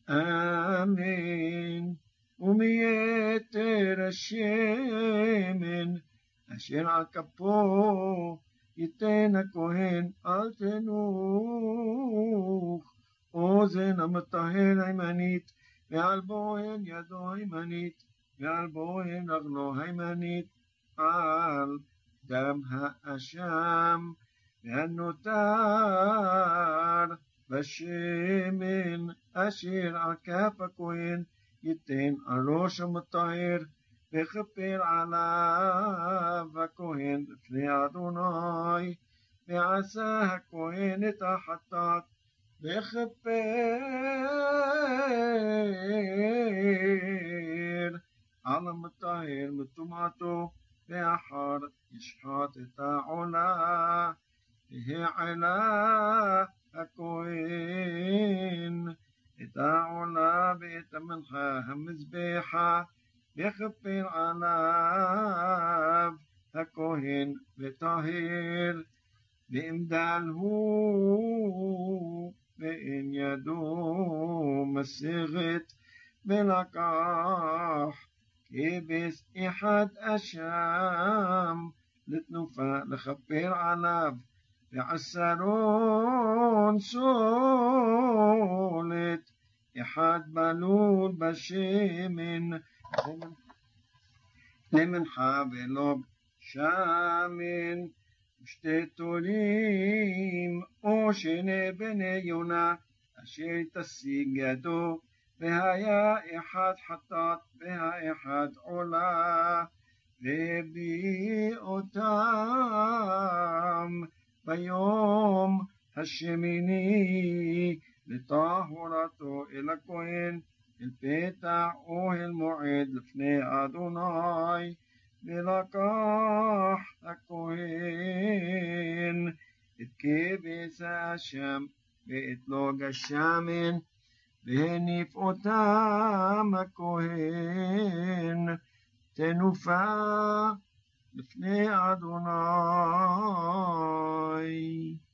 אמן. ומיתר השמן אשר על כפו ייתן הכהן אל תנוח, אוזן המטהר הימנית, ועל בוהן ידו הימנית, ועל בוהן רגלו הימנית, על דם האשם והנותר בשמן אשר על כף הכהן ייתן על ראש המטהר, וכפר עליו הכהן לפני אדוני, ועשה הכהן את החטאת, וכפר על המטהר מטומאתו, ואחר ישחט את העולה, והעלה הכהן את העולה ואת המנחה המזבחה, וכפר עליו הכהן וטהר, ואם דל הוא ואין ידו מסכת, ולקח כבש אחד אשם לתנופה לכפר עליו, ועשרון סולת אחד בלול בשמן למנחה ולא שמן, ושתי תולים או שני בני יונה אשר תשיג ידו, והיה אחד חטאת והאחד עולה, והביא אותם ביום השמיני לטהרתו אל הכהן, אל פתח אוהל מועד לפני אדוני. ולקח הכהן את כבש האשם ואת לוג השמן, והניף אותם הכהן תנופה לפני אדוני.